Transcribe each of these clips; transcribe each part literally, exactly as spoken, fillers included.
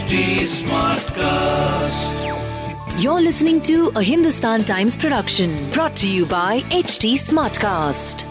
H T Smartcast. You're listening to a Hindustan Times production brought to you by H T Smartcast.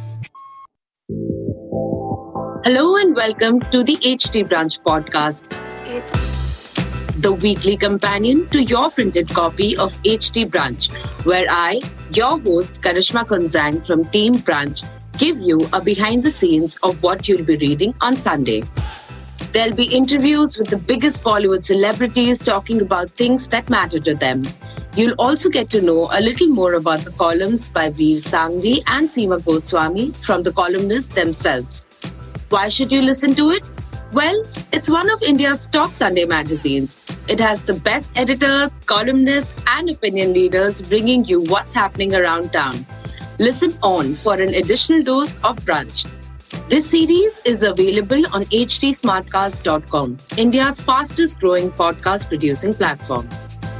Hello and welcome to the H T Branch podcast, the weekly companion to your printed copy of H T Branch, where I, your host Karishma Kunzang from Team Branch, give you a behind the scenes of what you'll be reading on Sunday. There'll be interviews with the biggest Bollywood celebrities talking about things that matter to them. You'll also get to know a little more about the columns by Veer Sanghvi and Seema Goswami from the columnists themselves. Why should you listen to it? Well, it's one of India's top Sunday magazines. It has the best editors, columnists, and opinion leaders bringing you what's happening around town. Listen on for an additional dose of brunch. This series is available on H T smartcast dot com, India's fastest growing podcast producing platform.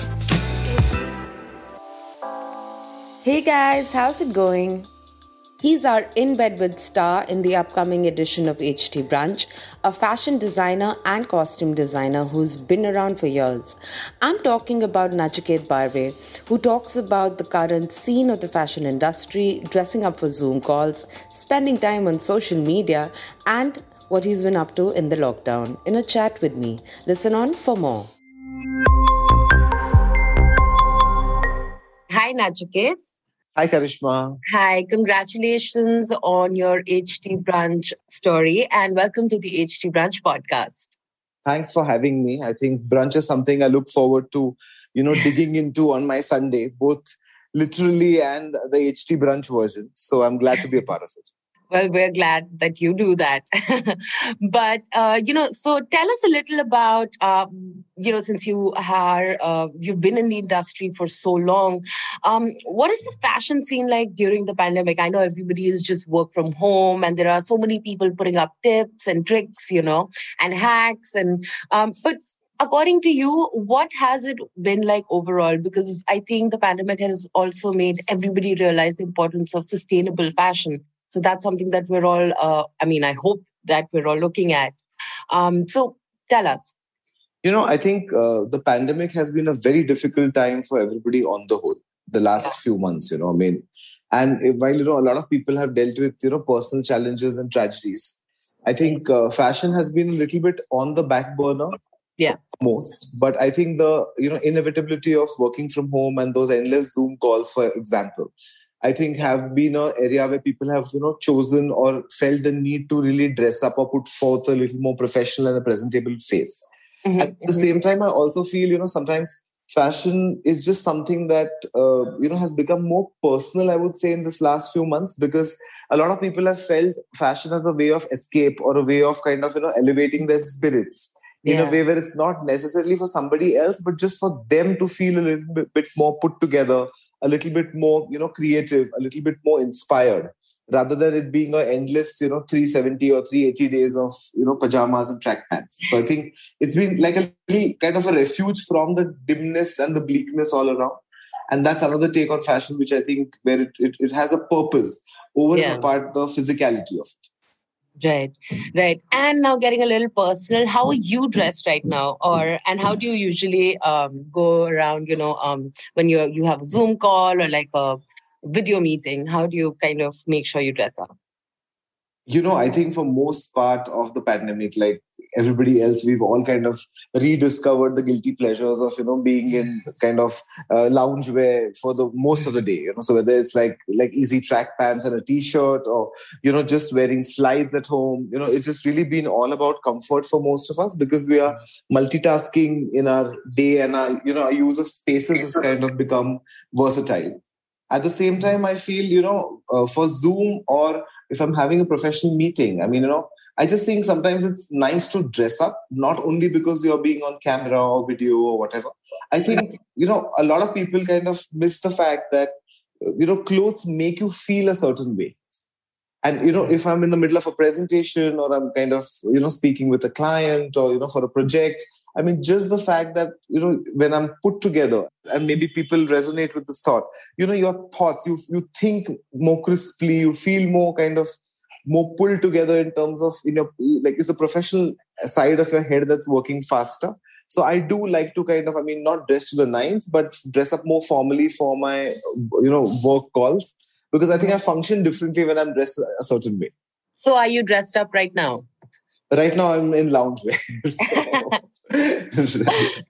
Hey guys, how's it going? He's our In Bed With star in the upcoming edition of H T Branch, a fashion designer and costume designer who's been around for years. I'm talking about Nachiket Barve, who talks about the current scene of the fashion industry, dressing up for Zoom calls, spending time on social media, and what he's been up to in the lockdown, in a chat with me. Listen on for more. Hi Nachiket. Hi, Karishma. Hi, congratulations on your H T Branch story and welcome to the H T Branch podcast. Thanks for having me. I think brunch is something I look forward to, you know, digging into on my Sunday, both literally and the H T Branch version. So I'm glad to be a part of it. Well, we're glad that you do that. But, uh, you know, so tell us a little about, uh, you know, since you are, uh, you've been in the industry for so long, um, what is the fashion scene like during the pandemic? I know everybody is just work from home and there are so many people putting up tips and tricks, you know, and hacks. And um, but according to you, what has it been like overall? Because I think the pandemic has also made everybody realize the importance of sustainable fashion. So that's something that we're all, uh, I mean, I hope that we're all looking at. Um, so tell us. You know, I think uh, the pandemic has been a very difficult time for everybody on the whole, the last few months, you know, I mean, and while, you know, a lot of people have dealt with, you know, personal challenges and tragedies, I think uh, fashion has been a little bit on the back burner. Yeah. Most. But I think the, you know, inevitability of working from home and those endless Zoom calls, for example, I think have been an area where people have, you know, chosen or felt the need to really dress up or put forth a little more professional and a presentable face. Mm-hmm, At the mm-hmm. same time, I also feel, you know, sometimes fashion is just something that, uh, you know, has become more personal, I would say, in this last few months, because a lot of people have felt fashion as a way of escape or a way of kind of, you know, elevating their spirits. In yeah. a way where it's not necessarily for somebody else, but just for them to feel a little bit, bit more put together, a little bit more, you know, creative, a little bit more inspired, rather than it being an endless, you know, three seventy or three eighty days of, you know, pajamas and track pants. So I think it's been like a little kind of a refuge from the dimness and the bleakness all around. And that's another take on fashion, which I think where it, it, it has a purpose over yeah. and apart the physicality of it. Right, right. And now getting a little personal, how are you dressed right now? Or and how do you usually um, go around, you know, um, when you you have a Zoom call or like a video meeting? How do you kind of make sure you dress up? You know, I think for most part of the pandemic, like everybody else, we've all kind of rediscovered the guilty pleasures of, you know, being in kind of uh, loungewear for the most of the day. You know, so whether it's like like easy track pants and a t-shirt, or, you know, just wearing slides at home, you know, it's just really been all about comfort for most of us, because we are multitasking in our day and our, you know, our use of spaces has kind of become versatile. At the same time, I feel, you know, uh, for Zoom or if I'm having a professional meeting, I mean, you know, I just think sometimes it's nice to dress up, not only because you're being on camera or video or whatever. I think, you know, a lot of people kind of miss the fact that, you know, clothes make you feel a certain way. And, you know, if I'm in the middle of a presentation or I'm kind of, you know, speaking with a client or, you know, for a project, I mean, just the fact that, you know, when I'm put together and maybe people resonate with this thought, you know, your thoughts, you you think more crisply, you feel more kind of more pulled together in terms of, you know, like it's a professional side of your head that's working faster. So I do like to kind of, I mean, not dress to the nines, but dress up more formally for my, you know, work calls. Because I think I function differently when I'm dressed a certain way. So are you dressed up right now? Right now I'm in loungewear. So,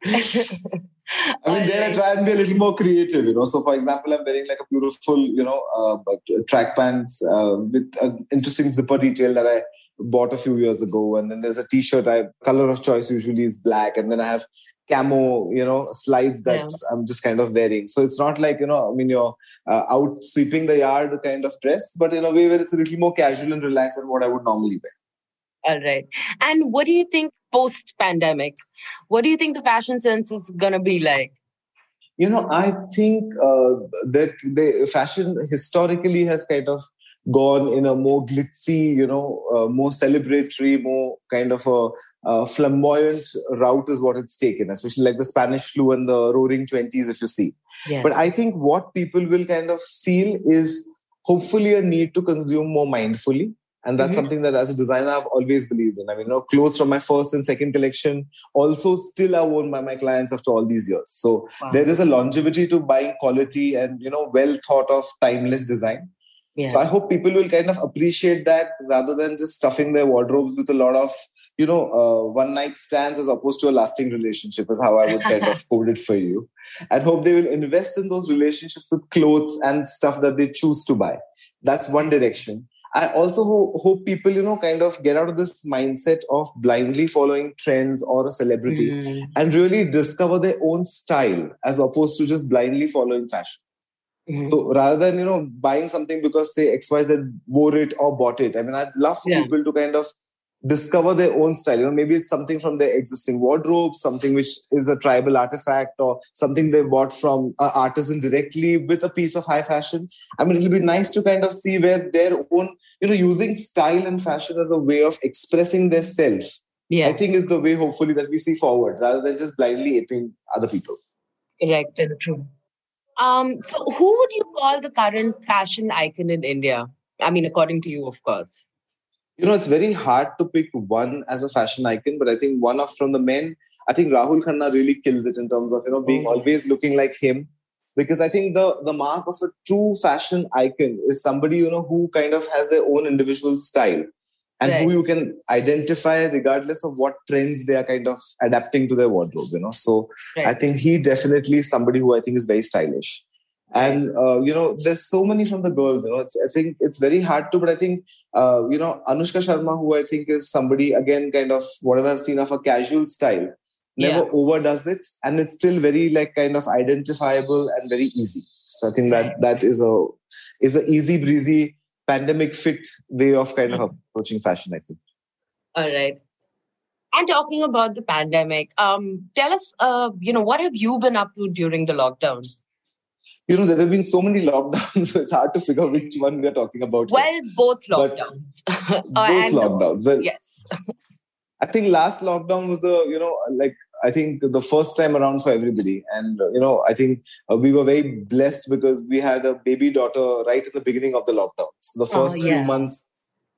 I mean, there I try and be a little more creative, you know. So, for example, I'm wearing like a beautiful, you know, uh, track pants uh, with an interesting zipper detail that I bought a few years ago. And then there's a t-shirt. I color of choice usually is black. And then I have camo, you know, slides that yeah. I'm just kind of wearing. So it's not like, you know, I mean, you're uh, out sweeping the yard kind of dress, but in a way where it's a little more casual and relaxed than what I would normally wear. All right. And what do you think post-pandemic? What do you think the fashion sense is going to be like? You know, I think uh, that the fashion historically has kind of gone in a more glitzy, you know, uh, more celebratory, more kind of a uh, flamboyant route is what it's taken, especially like the Spanish flu and the roaring twenties, if you see. Yes. But I think what people will kind of feel is hopefully a need to consume more mindfully. And that's mm-hmm. something that as a designer, I've always believed in. I mean, you know, clothes from my first and second collection also still are worn by my clients after all these years. So wow. there is a longevity to buying quality and, you know, well thought of timeless design. Yeah. So I hope people will kind of appreciate that rather than just stuffing their wardrobes with a lot of, you know, uh, one night stands as opposed to a lasting relationship is how I would kind of code it for you. And hope they will invest in those relationships with clothes and stuff that they choose to buy. That's one direction. I also ho- hope people, you know, kind of get out of this mindset of blindly following trends or a celebrity mm. and really discover their own style as opposed to just blindly following fashion. Mm-hmm. So rather than, you know, buying something because they X Y Z wore it or bought it. I mean, I'd love for yeah. people to kind of discover their own style. You know, maybe it's something from their existing wardrobe, something which is a tribal artifact or something they bought from an artisan directly with a piece of high fashion. I mean, it'll be nice to kind of see where their own, you know, using style and fashion as a way of expressing their self, yeah. I think is the way hopefully that we see forward rather than just blindly aping other people. Correct and true. Um, so who would you call the current fashion icon in India? I mean, according to you, of course. You know, it's very hard to pick one as a fashion icon, but I think one of from the men, I think Rahul Khanna really kills it in terms of, you know, being oh. always looking like him. Because I think the, the mark of a true fashion icon is somebody, you know, who kind of has their own individual style and right. who you can identify regardless of what trends they are kind of adapting to their wardrobe, you know. So right. I think he definitely is somebody who I think is very stylish. And, uh, you know, there's so many from the girls, you know, it's, I think it's very hard to, but I think, uh, you know, Anushka Sharma, who I think is somebody, again, kind of whatever I've seen of a casual style, never yeah. overdoes it. And it's still very like kind of identifiable and very easy. So I think that that is a, is a easy breezy pandemic fit way of kind of approaching fashion, I think. All right. And talking about the pandemic, um, tell us, uh, you know, what have you been up to during the lockdown? You know, there have been so many lockdowns, so it's hard to figure out which one we are talking about. Well, here. both lockdowns. uh, both lockdowns. Well, yes. I think last lockdown was the, you know, like, I think the first time around for everybody. And, uh, you know, I think uh, we were very blessed because we had a baby daughter right at the beginning of the lockdown. So the first oh, yeah. few months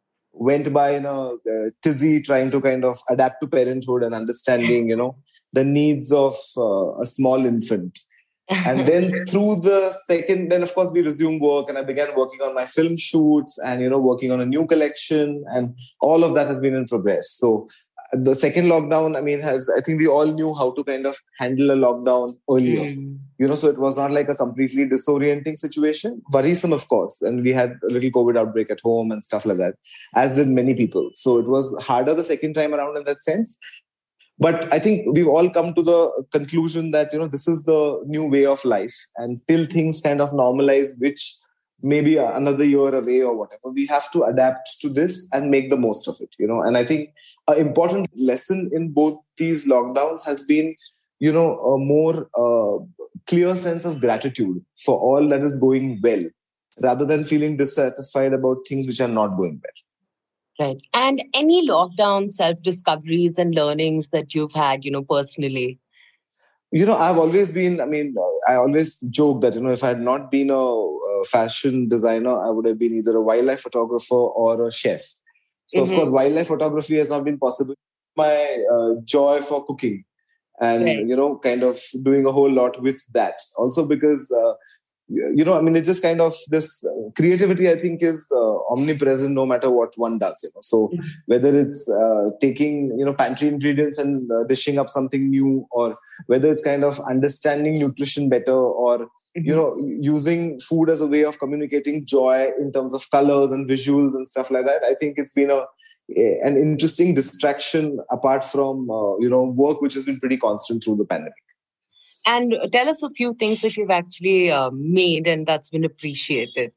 went by in a uh, tizzy trying to kind of adapt to parenthood and understanding, you know, the needs of uh, a small infant. And then through the second, then of course we resumed work and I began working on my film shoots and, you know, working on a new collection and all of that has been in progress. So the second lockdown, I mean, has, I think we all knew how to kind of handle a lockdown earlier, mm. you know, so it was not like a completely disorienting situation, worrisome, of course. And we had a little COVID outbreak at home and stuff like that, as did many people. So it was harder the second time around in that sense. But I think we've all come to the conclusion that, you know, this is the new way of life. And till things kind of normalize, which maybe another year away or whatever, we have to adapt to this and make the most of it, you know. And I think an important lesson in both these lockdowns has been, you know, a more uh, clear sense of gratitude for all that is going well, rather than feeling dissatisfied about things which are not going well. Right. And any lockdown self-discoveries and learnings that you've had, you know, personally? You know, I've always been, I mean, I always joke that, you know, if I had not been a, a fashion designer, I would have been either a wildlife photographer or a chef. So, mm-hmm. of course, wildlife photography has not been possible. My uh, joy for cooking and, Right. you know, kind of doing a whole lot with that. Also because, uh, you know, I mean, it's just kind of this uh, creativity, I think, is uh, omnipresent no matter what one does, you know. So Mhm. whether it's uh, taking, you know, pantry ingredients and uh, dishing up something new, or whether it's kind of understanding nutrition better, or, you know, using food as a way of communicating joy in terms of colors and visuals and stuff like that. I think it's been a an interesting distraction apart from, uh, you know, work, which has been pretty constant through the pandemic. And tell us a few things that you've actually uh, made and that's been appreciated.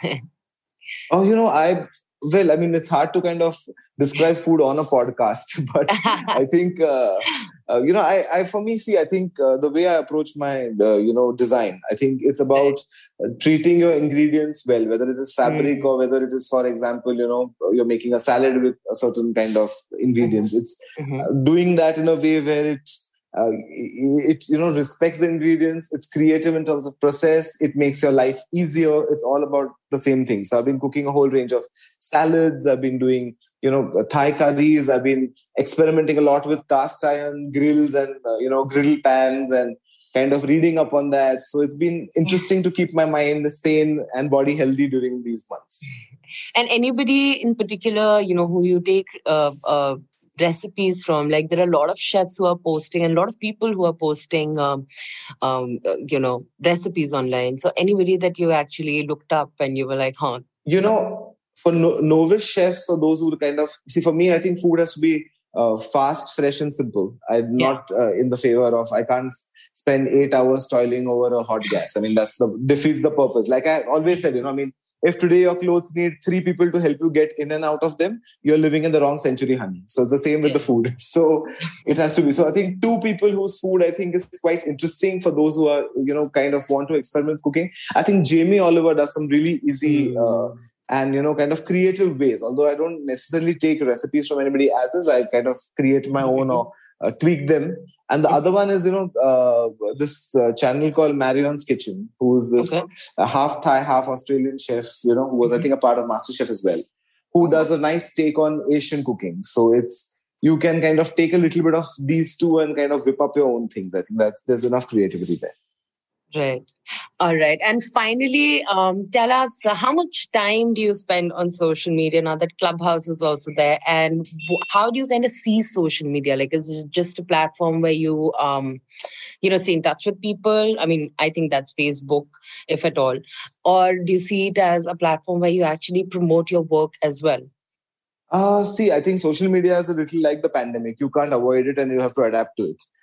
Oh, you know, I, well, I mean, it's hard to kind of describe food on a podcast, but I think, uh, uh, you know, I, I, for me, see, I think uh, the way I approach my, uh, you know, design, I think it's about uh, treating your ingredients well, whether it is fabric Mm. or whether it is, for example, you know, you're making a salad with a certain kind of ingredients. It's Mhm. uh, doing that in a way where it, uh, it, you know, respects the ingredients. It's creative in terms of process. It makes your life easier. It's all about the same thing. So I've been cooking a whole range of salads. I've been doing, you know, Thai curries. I've been experimenting a lot with cast iron grills and, uh, you know, griddle pans, and kind of reading up on that. So it's been interesting to keep my mind sane and body healthy during these months. And anybody in particular, you know, who you take uh, uh, recipes from? Like there are a lot of chefs who are posting and a lot of people who are posting, um, um, uh, you know, recipes online. So anybody that you actually looked up and you were like, huh? You know, for no, novice chefs or those who kind of, see, for me, I think food has to be uh, fast, fresh and simple. I'm Yeah. not uh, in the favor of, I can't spend eight hours toiling over a hot gas. I mean, that's the, defeats the purpose. Like I always said, you know, I mean, if today your clothes need three people to help you get in and out of them, you're living in the wrong century, honey. So it's the same with Yeah. the food. So it has to be. So I think two people whose food I think is quite interesting for those who are, you know, kind of want to experiment with cooking. I think Jamie Oliver does some really easy uh, and, you know, kind of creative ways. Although I don't necessarily take recipes from anybody else's, I kind of create my own or uh, tweak them. And the other one is, you know, uh, this uh, channel called Marion's Kitchen, who's this Okay. uh, half Thai, half Australian chef, you know, who was, I think, a part of MasterChef as well, who does a nice take on Asian cooking. So it's, you can kind of take a little bit of these two and kind of whip up your own things. I think that's, there's enough creativity there. Right. All right. And finally, um, tell us uh, how much time do you spend on social media now that Clubhouse is also there? And w- how do you kind of see social media? Like, is it just a platform where you, um, you know, stay in touch with people? I mean, I think that's Facebook, if at all. Or do you see it as a platform where you actually promote your work as well? Uh, see, I think social media is a little like the pandemic. You can't avoid it and you have to adapt to it.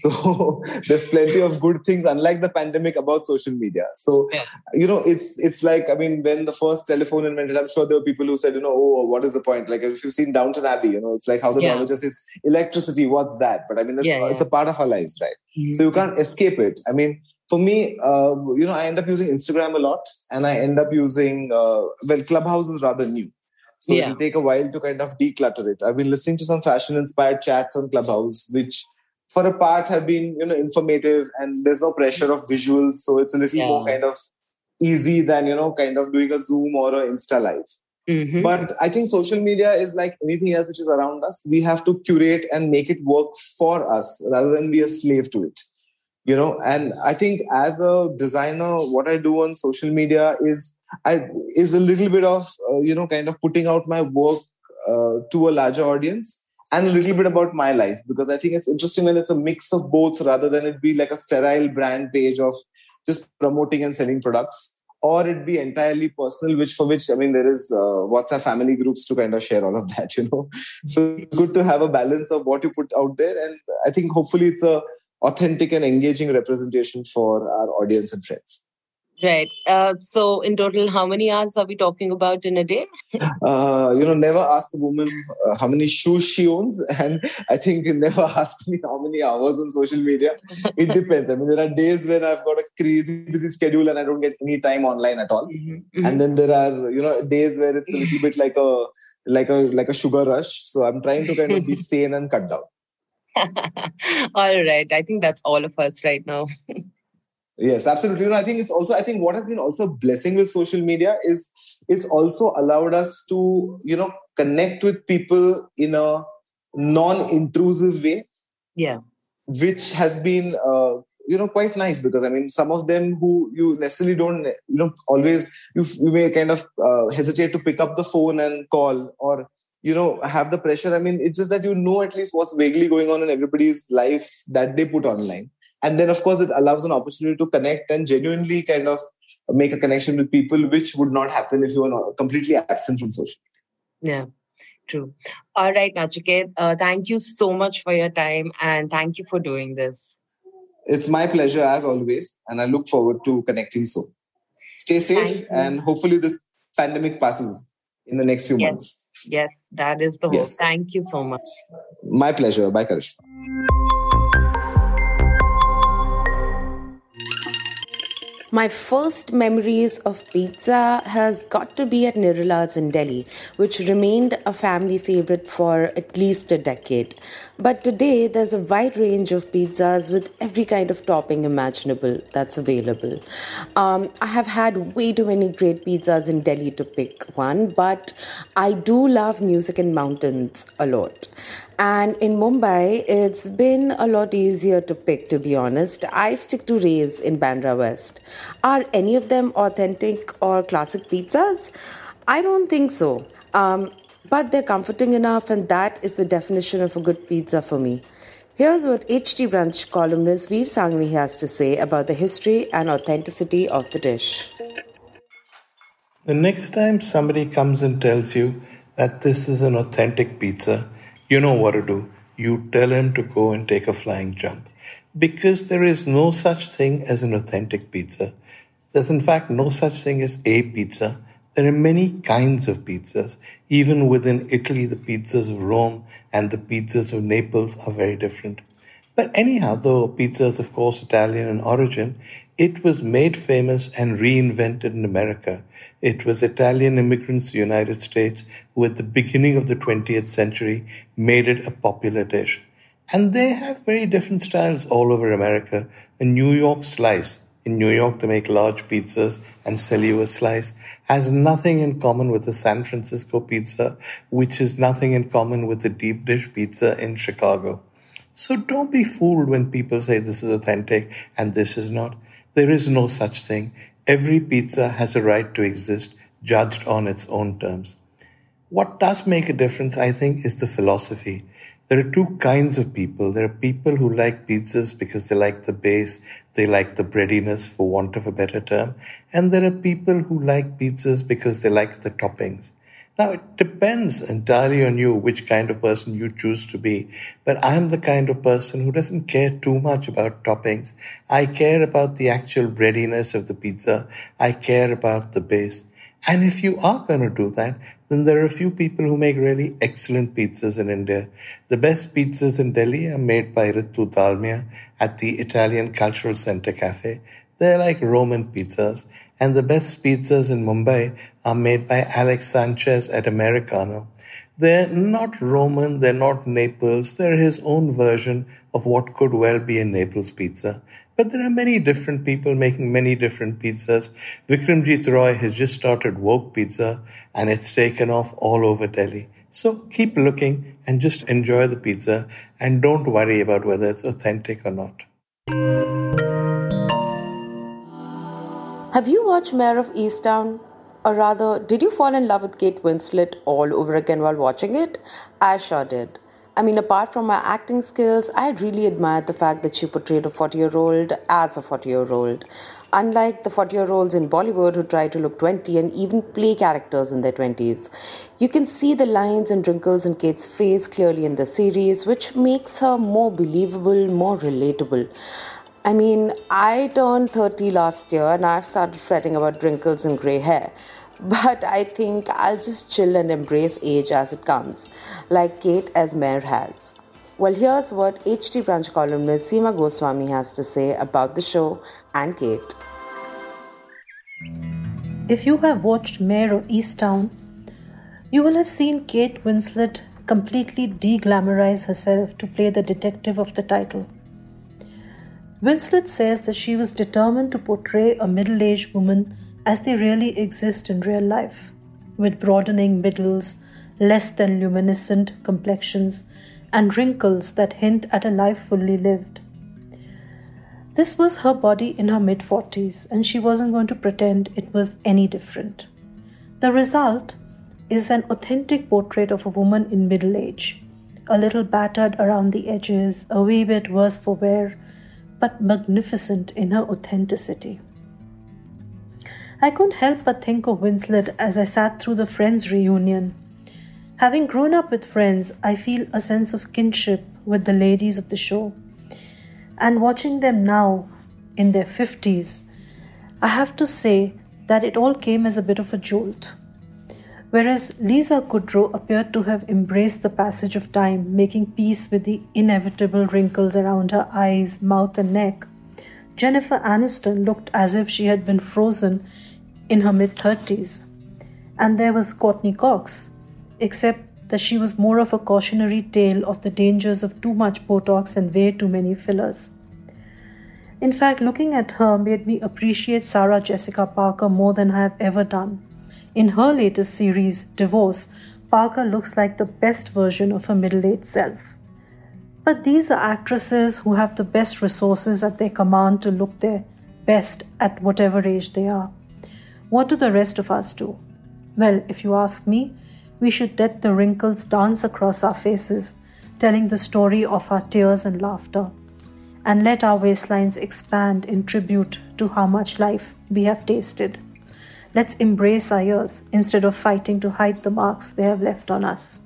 So there's plenty of good things, unlike the pandemic, about social media. So, Yeah. you know, it's it's like, I mean, when the first telephone invented, I'm sure there were people who said, you know, oh, what is the point? Like if you've seen Downton Abbey, you know, it's like how the Yeah. novel just is electricity. What's that? But I mean, it's, Yeah, it's yeah. a part of our lives, right? Mhm. So you can't escape it. I mean, for me, uh, you know, I end up using Instagram a lot, and I end up using, uh, well, Clubhouse is rather new. So Yeah. it'll take a while to kind of declutter it. I've been listening to some fashion-inspired chats on Clubhouse, which for a part have been, you know, informative, and there's no pressure of visuals. So it's a little Yeah. more kind of easy than, you know, kind of doing a Zoom or a Insta Live. Mhm. But I think social media is like anything else which is around us. We have to curate and make it work for us rather than be a slave to it. You know, and I think as a designer, what I do on social media is I is a little bit of, uh, you know, kind of putting out my work uh, to a larger audience, and a little bit about my life, because I think it's interesting when it's a mix of both rather than it be like a sterile brand page of just promoting and selling products, or it be entirely personal, which for which, I mean, there is uh, WhatsApp family groups to kind of share all of that, you know. So it's good to have a balance of what you put out there. And I think hopefully it's a authentic and engaging representation for our audience and friends. Right. Uh, so in total, how many hours are we talking about in a day? Uh, you know, never ask a woman uh, how many shoes she owns. And I think never ask me how many hours on social media. It depends. I mean, there are days when I've got a crazy busy schedule and I don't get any time online at all. Mhm. And then there are, you know, days where it's a little bit like a like a like a sugar rush. So I'm trying to kind of be sane and cut down. All right. I think that's all of us right now. Yes, absolutely. You know, I think it's also, I think what has been also a blessing with social media is it's also allowed us to, you know, connect with people in a non-intrusive way. Yeah. which has been, uh, you know, quite nice, because I mean, some of them who you necessarily don't, you know, always, you, you may kind of uh, hesitate to pick up the phone and call, or, you know, have the pressure. I mean, it's just that you know at least what's vaguely going on in everybody's life that they put online. And then, of course, it allows an opportunity to connect and genuinely kind of make a connection with people, which would not happen if you were not completely absent from social media. Yeah. True. All right, Nachiket, uh, thank you so much for your time, and thank you for doing this. It's my pleasure as always, and I look forward to connecting soon. Stay safe, and hopefully this pandemic passes in the next few yes. months. Yes, that is the hope. Yes. Thank you so much. My pleasure. Bye, Karishma. My first memories of pizza has got to be at Nirula's in Delhi, which remained a family favorite for at least a decade. But today, there's a wide range of pizzas with every kind of topping imaginable that's available. Um, I have had way too many great pizzas in Delhi to pick one, but I do love Music and Mountains a lot. And in Mumbai, it's been a lot easier to pick, to be honest. I stick to Ray's in Bandra West. Are any of them authentic or classic pizzas? I don't think so. Um, but they're comforting enough, and that is the definition of a good pizza for me. Here's what H T Brunch columnist Veer Sanghvi has to say about the history and authenticity of the dish. The next time somebody comes and tells you that this is an authentic pizza, you know what to do. You tell him to go and take a flying jump. Because there is no such thing as an authentic pizza. There's in fact no such thing as a pizza. There are many kinds of pizzas. Even within Italy, the pizzas of Rome and the pizzas of Naples are very different. But anyhow, though pizza is of course Italian in origin, it was made famous and reinvented in America. It was Italian immigrants to the United States who at the beginning of the twentieth century made it a popular dish. And they have very different styles all over America. A New York slice, in New York they make large pizzas and sell you a slice, has nothing in common with the San Francisco pizza, which is nothing in common with the deep dish pizza in Chicago. So don't be fooled when people say this is authentic and this is not. There is no such thing. Every pizza has a right to exist, judged on its own terms. What does make a difference, I think, is the philosophy. There are two kinds of people. There are people who like pizzas because they like the base, they like the breadiness, for want of a better term. And there are people who like pizzas because they like the toppings. Now, it depends entirely on you which kind of person you choose to be. But I'm the kind of person who doesn't care too much about toppings. I care about the actual breadiness of the pizza. I care about the base. And if you are going to do that, then there are a few people who make really excellent pizzas in India. The best pizzas in Delhi are made by Ritu Dalmia at the Italian Cultural Center Cafe. They're like Roman pizzas. And the best pizzas in Mumbai are made by Alex Sanchez at Americano. They're not Roman, they're not Naples, they're his own version of what could well be a Naples pizza. But there are many different people making many different pizzas. Vikramjit Roy has just started Woke Pizza and it's taken off all over Delhi. So keep looking and just enjoy the pizza and don't worry about whether it's authentic or not. Have you watched Mayor of Easttown? Or rather, did you fall in love with Kate Winslet all over again while watching it? I sure did. I mean, apart from her acting skills, I really admired the fact that she portrayed a forty-year-old as a forty-year-old. Unlike the forty-year-olds in Bollywood who try to look twenty and even play characters in their twenties. You can see the lines and wrinkles in Kate's face clearly in the series, which makes her more believable, more relatable. I mean, I turned thirty last year and I've started fretting about wrinkles and grey hair. But I think I'll just chill and embrace age as it comes, like Kate as Mayor has. Well, here's what H T Brunch columnist Seema Goswami has to say about the show and Kate. If you have watched Mayor of Easttown, you will have seen Kate Winslet completely de-glamorize herself to play the detective of the title. Winslet says that she was determined to portray a middle-aged woman as they really exist in real life, with broadening middles, less than luminescent complexions, and wrinkles that hint at a life fully lived. This was her body in her mid-forties, and she wasn't going to pretend it was any different. The result is an authentic portrait of a woman in middle age, a little battered around the edges, a wee bit worse for wear, but magnificent in her authenticity. I couldn't help but think of Winslet as I sat through the Friends reunion. Having grown up with Friends, I feel a sense of kinship with the ladies of the show. And watching them now, in their fifties, I have to say that it all came as a bit of a jolt. Whereas Lisa Kudrow appeared to have embraced the passage of time, making peace with the inevitable wrinkles around her eyes, mouth and neck, Jennifer Aniston looked as if she had been frozen in her mid-thirties. And there was Courtney Cox, except that she was more of a cautionary tale of the dangers of too much Botox and way too many fillers. In fact, looking at her made me appreciate Sarah Jessica Parker more than I have ever done. In her latest series, Divorce, Parker looks like the best version of her middle-aged self. But these are actresses who have the best resources at their command to look their best at whatever age they are. What do the rest of us do? Well, if you ask me, we should let the wrinkles dance across our faces, telling the story of our tears and laughter, and let our waistlines expand in tribute to how much life we have tasted. Let's embrace our years instead of fighting to hide the marks they have left on us.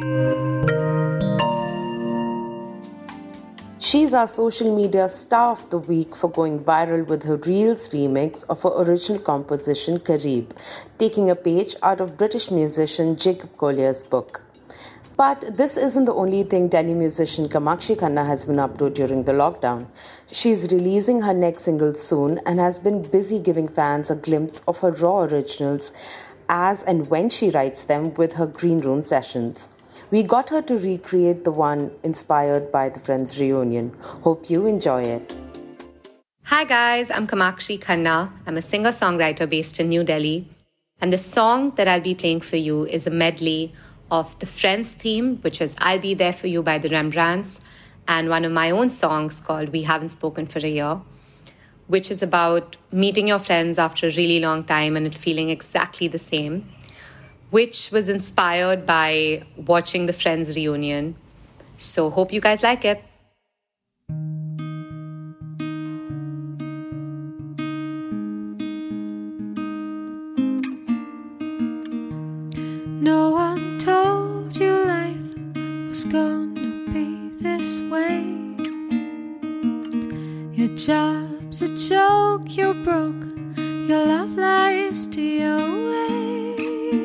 She's our social media star of the week for going viral with her Reels remix of her original composition Kareeb, taking a page out of British musician Jacob Collier's book. But this isn't the only thing Delhi musician Kamakshi Khanna has been up to during the lockdown. She's releasing her next single soon and has been busy giving fans a glimpse of her raw originals as and when she writes them with her Green Room sessions. We got her to recreate the one inspired by the Friends reunion. Hope you enjoy it. Hi guys, I'm Kamakshi Khanna. I'm a singer-songwriter based in New Delhi. And the song that I'll be playing for you is a medley of the Friends theme, which is I'll Be There For You by the Rembrandts, and one of my own songs called We Haven't Spoken For A Year, which is about meeting your friends after a really long time and it feeling exactly the same, which was inspired by watching the Friends reunion. So hope you guys like it. No one told you life was gonna be this way. Your job's a joke, you're broke, your love life's to your way.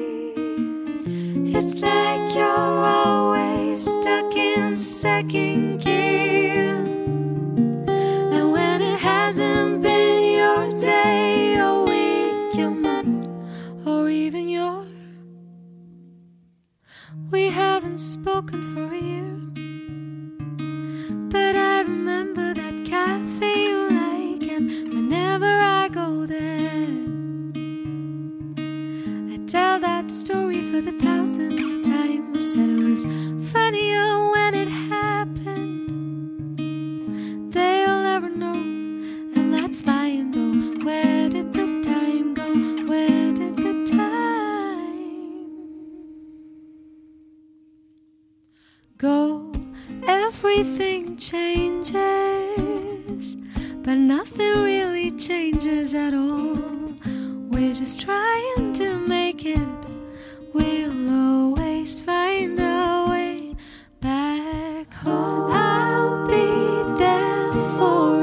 It's like you're always stuck in second gear, and when it hasn't been your day, your week, your month, or even your we haven't spoken for a year, but I remember that cafe you like, and whenever I go there, I tell that story for the thousandth time. I said it was funnier when it happened. They'll never know, and that's fine though. Where did the time go? Where did the time go? Everything changes, but nothing really changes at all. We're just trying to make it. We'll always find a way back home. I'll be there for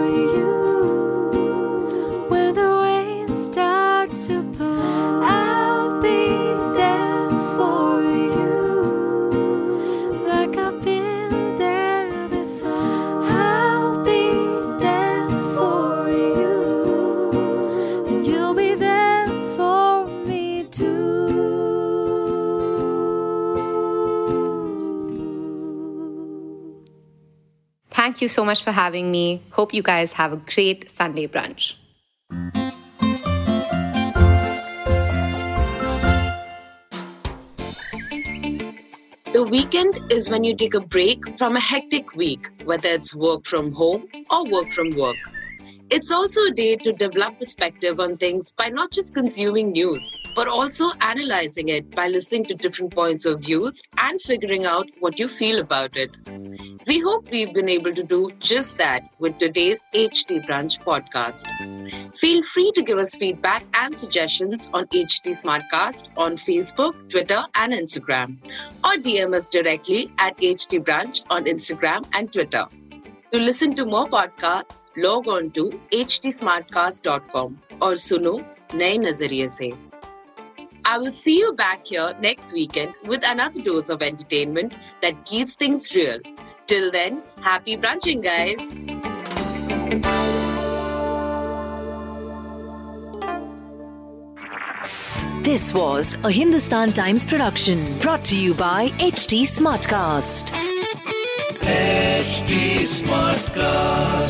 you when the rain starts to pour. I'll be there for you like I've been there before. I'll be there for you, and you'll be there for me too. Thank you so much for having me. Hope you guys have a great Sunday brunch. The weekend is when you take a break from a hectic week, whether it's work from home or work from work. It's also a day to develop perspective on things by not just consuming news, but also analyzing it by listening to different points of views and figuring out what you feel about it. We hope we've been able to do just that with today's H T Brunch podcast. Feel free to give us feedback and suggestions on H T Smartcast on Facebook, Twitter, and Instagram, or D M us directly at H T Brunch on Instagram and Twitter. To listen to more podcasts, log on to h t smartcast dot com or suno naye nazariye se. I will see you back here next weekend with another dose of entertainment that keeps things real. Till then, happy brunching, guys. This was a Hindustan Times production brought to you by H T Smartcast. H T Smartcast.